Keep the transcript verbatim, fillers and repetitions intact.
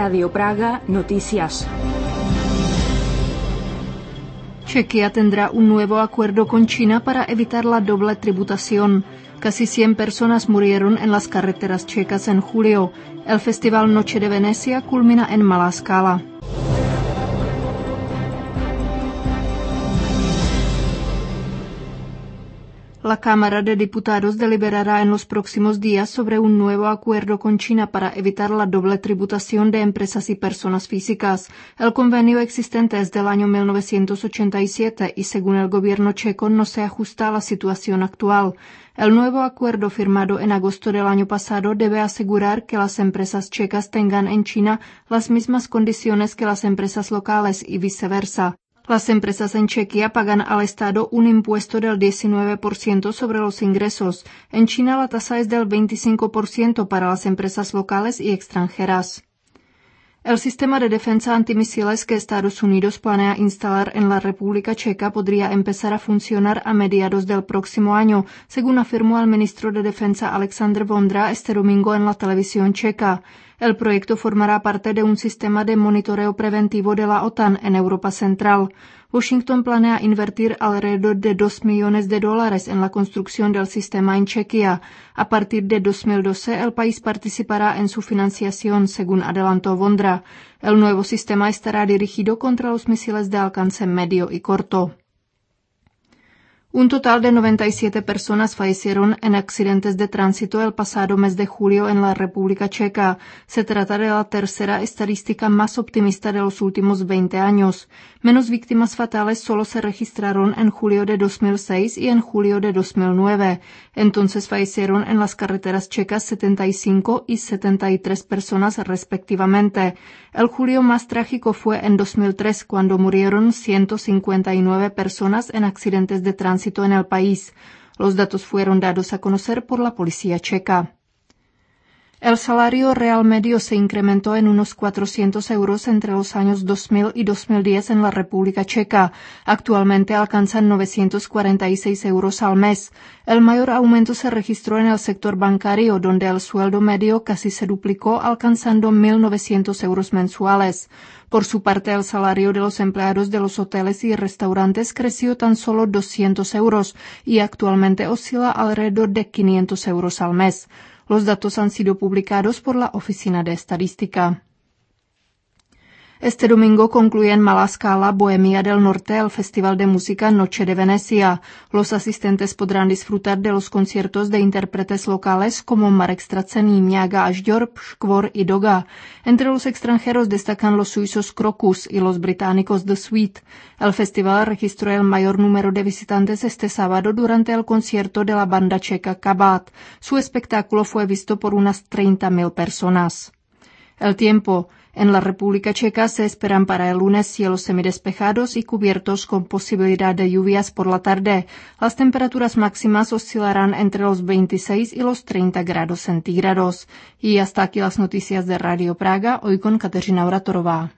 Radio Praga Noticias. Chequia tendrá un nuevo acuerdo con China para evitar la doble tributación. Casi cien personas murieron en las carreteras checas en julio. El Festival Noche de Venecia culmina en mala escala. La Cámara de Diputados deliberará en los próximos días sobre un nuevo acuerdo con China para evitar la doble tributación de empresas y personas físicas. El convenio existente es del año mil novecientos ochenta y siete y, según el gobierno checo, no se ajusta a la situación actual. El nuevo acuerdo firmado en agosto del año pasado debe asegurar que las empresas checas tengan en China las mismas condiciones que las empresas locales y viceversa. Las empresas en Chequia pagan al Estado un impuesto del diecinueve por ciento sobre los ingresos. En China la tasa es del veinticinco por ciento para las empresas locales y extranjeras. El sistema de defensa antimisiles que Estados Unidos planea instalar en la República Checa podría empezar a funcionar a mediados del próximo año, según afirmó el ministro de Defensa Alexander Vondra este domingo en la televisión checa. El proyecto formará parte de un sistema de monitoreo preventivo de la OTAN en Europa Central. Washington planea invertir alrededor de dos millones de dólares en la construcción del sistema en Chequia. A partir de dos mil doce, el país participará en su financiación, según adelantó Vondra. El nuevo sistema estará dirigido contra los misiles de alcance medio y corto. Un total de noventa y siete personas fallecieron en accidentes de tránsito el pasado mes de julio en la República Checa. Se trata de la tercera estadística más optimista de los últimos veinte años. Menos víctimas fatales solo se registraron en julio de dos mil seis y en julio de dos mil nueve. Entonces fallecieron en las carreteras checas setenta y cinco y setenta y tres personas respectivamente. El julio más trágico fue en dos mil tres, cuando murieron ciento cincuenta y nueve personas en accidentes de tránsito en el país. Los datos fueron dados a conocer por la policía checa. El salario real medio se incrementó en unos cuatrocientos euros entre los años dos mil y dos mil diez en la República Checa. Actualmente alcanzan novecientos cuarenta y seis euros al mes. El mayor aumento se registró en el sector bancario, donde el sueldo medio casi se duplicó, alcanzando mil novecientos euros mensuales. Por su parte, el salario de los empleados de los hoteles y restaurantes creció tan solo doscientos euros y actualmente oscila alrededor de quinientos euros al mes. Los datos han sido publicados por la Oficina de Estadística. Este domingo concluye en mala escala Bohemia del Norte, el Festival de Música Noche de Venecia. Los asistentes podrán disfrutar de los conciertos de intérpretes locales como Marek Stracený, Miaga Ažďorb, Škvor y Doga. Entre los extranjeros destacan los suizos Krokus y los británicos The Sweet. El festival registró el mayor número de visitantes este sábado durante el concierto de la banda checa Kabát. Su espectáculo fue visto por unas treinta mil personas. El tiempo. En la República Checa se esperan para el lunes cielos semidespejados y cubiertos con posibilidad de lluvias por la tarde. Las temperaturas máximas oscilarán entre los veintiséis y los treinta grados centígrados. Y hasta aquí las noticias de Radio Praga, hoy con Kateřina Oratorová.